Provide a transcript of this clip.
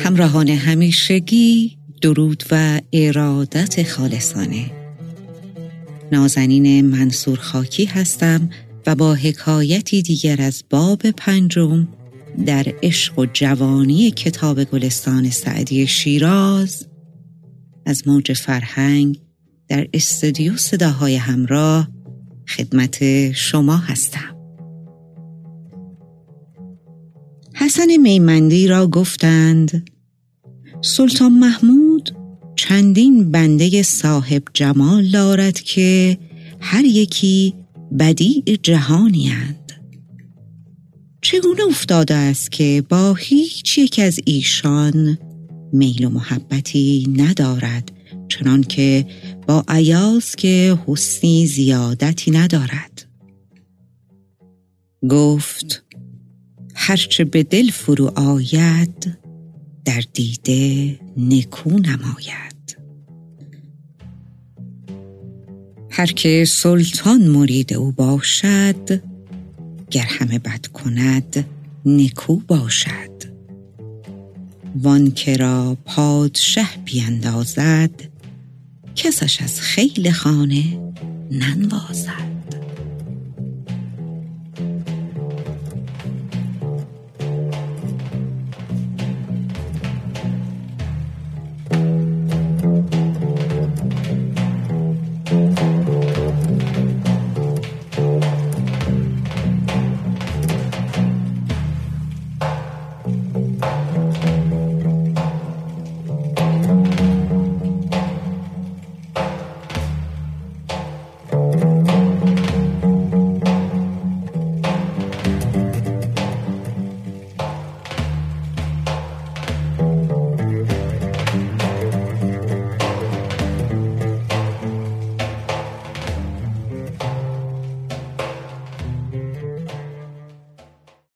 همراهان همیشگی، درود و ارادت خالصانه. نازنین منصور خاکی هستم و با حکایتی دیگر از باب 5 در عشق و جوانی کتاب گلستان سعدی شیراز از موج فرهنگ در استودیو صداهای همراه خدمت شما هستم. حسن میمندی را گفتند سلطان محمود چندین بنده صاحب جمال دارد که هر یکی بدیع جهانی اند. چگونه افتاده است که با هیچ یک از ایشان میل و محبتی ندارد، چنان که با ایاز که حسنی زیادتی ندارد؟ گفت هرچه به دل فرو آید در دیده نکو نماید. هر که سلطان مرید او باشد، گر همه بد کند نکو باشد. وان که را پادشه بیندازد، کسش از خیل خانه ننوازد.